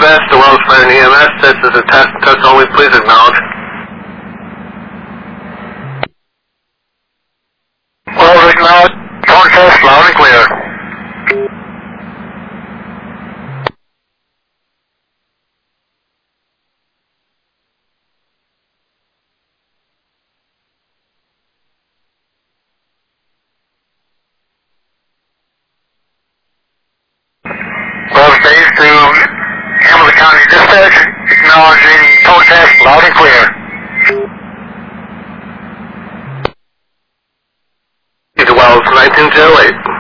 EMS to Wells Fire and EMS. This is a test only. Please acknowledge. Wells acknowledge. Tone test loud and clear. Wells Base to Hamilton County Dispatch, acknowledging tone test loud and clear. To Wells 1908.